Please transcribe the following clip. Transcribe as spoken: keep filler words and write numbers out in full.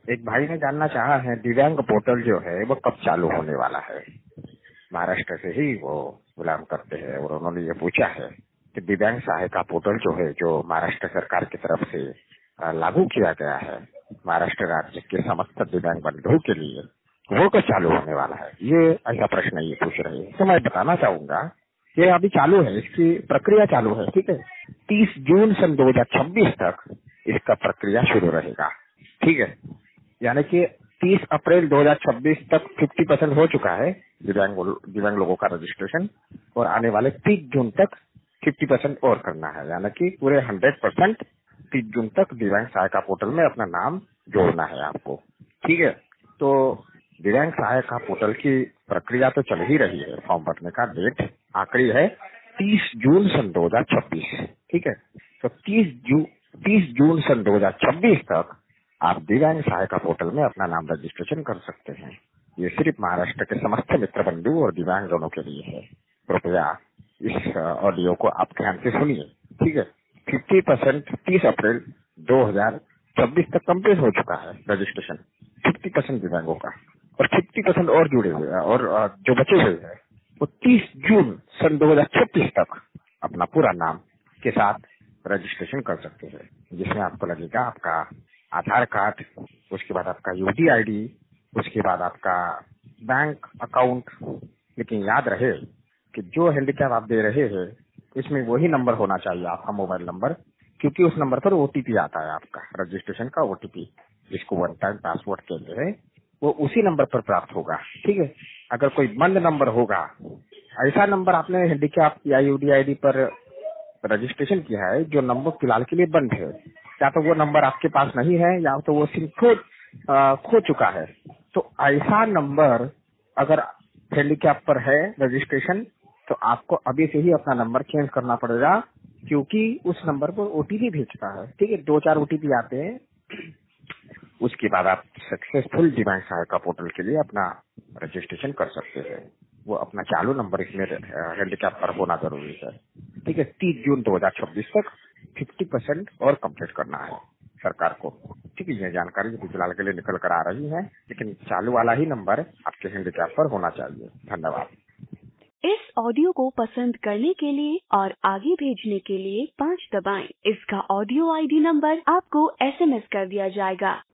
एक भाई ने जानना चाहा है दिव्यांग पोर्टल जो है वो कब चालू होने वाला है। महाराष्ट्र से ही वो गुलाम करते हैं और उन्होंने ये पूछा है कि दिव्यांग सहायता पोर्टल जो है जो महाराष्ट्र सरकार की तरफ से लागू किया गया है महाराष्ट्र राज्य के समस्त दिव्यांग बंधुओं के लिए, वो कब चालू होने वाला है, ये ऐसा प्रश्न ये पूछ रहे हैं। तो मैं बताना चाहूंगा ये अभी चालू है, इसकी प्रक्रिया चालू है। ठीक है, तीस जून सन दो हजार छब्बीस तक इसका प्रक्रिया शुरू रहेगा। ठीक है, यानी कि तीस अप्रैल दो हजार छब्बीस तक पचास परसेंट हो चुका है दिव्यांग दिव्यांग लोगों का रजिस्ट्रेशन, और आने वाले तीस जून तक पचास परसेंट और करना है, यानी कि पूरे सौ परसेंट तीस जून तक दिव्यांग सहायता पोर्टल में अपना नाम जोड़ना है आपको। ठीक है, तो दिव्यांग सहायता पोर्टल की प्रक्रिया तो चल ही रही है। फॉर्म भरने का डेट आखिरी है तीस जून सन दो हजार छब्बीस। ठीक है, तो तीस जून तीस जून सन दो हजार छब्बीस तक आप दिव्यांग सहायता पोर्टल में अपना नाम रजिस्ट्रेशन कर सकते हैं। ये सिर्फ महाराष्ट्र के समस्त मित्र बंधु और दिव्यांगजनों के लिए है। कृपया इस ऑडियो को आप ध्यान से सुनिए। ठीक है, पचास परसेंट तीस अप्रैल दो हजार छब्बीस तक कंप्लीट हो चुका है रजिस्ट्रेशन पचास परसेंट दिव्यांगों का, और पचास परसेंट और जुड़े हुए हैं, और जो बचे हुए हैं वो तीस जून सन दो हजार छब्बीस तक अपना पूरा नाम के साथ रजिस्ट्रेशन कर सकते हैं, जिसमें आपको लगेगा आपका आधार कार्ड, उसके बाद आपका यूडी आईडी, उसके बाद आपका बैंक अकाउंट। लेकिन याद रहे कि जो हैंडीकैप आप दे रहे हैं इसमें वही नंबर होना चाहिए, आपका मोबाइल नंबर, क्योंकि उस नंबर पर ओटीपी आता है, आपका रजिस्ट्रेशन का ओटीपी, जिसको वन टाइम पासवर्ड कहते हैं, वो उसी नंबर पर प्राप्त होगा। ठीक है, अगर कोई बंद नंबर होगा, ऐसा नंबर आपने हैंडीकैप या यूडी आईडी पर रजिस्ट्रेशन किया है जो नंबर फिलहाल के लिए बंद है, या तो वो नंबर आपके पास नहीं है या तो वो सिम खो खो चुका है, तो ऐसा नंबर अगर हैंडीकैप पर है रजिस्ट्रेशन तो आपको अभी से ही अपना नंबर चेंज करना पड़ेगा, क्योंकि उस नंबर पर ओटीपी भेजता है। ठीक है, दो चार ओटीपी आते हैं, उसके बाद आप सक्सेसफुल दिव्यांग सहायता पोर्टल के लिए अपना रजिस्ट्रेशन कर सकते हैं। वो अपना चालू नंबर इसमें हैंडीकैप पर होना जरूरी है। ठीक है, तीस जून दो हजार छब्बीस तक पचास परसेंट और कंप्लीट करना है सरकार को। ठीक है, ये जानकारी फिलहाल के लिए निकल कर आ रही है, लेकिन चालू वाला ही नंबर आपके हैंडीकैप पर होना चाहिए। धन्यवाद। इस ऑडियो को पसंद करने के लिए और आगे भेजने के लिए पाँच दबाएं। इसका ऑडियो आईडी नंबर आपको एसएमएस कर दिया जाएगा।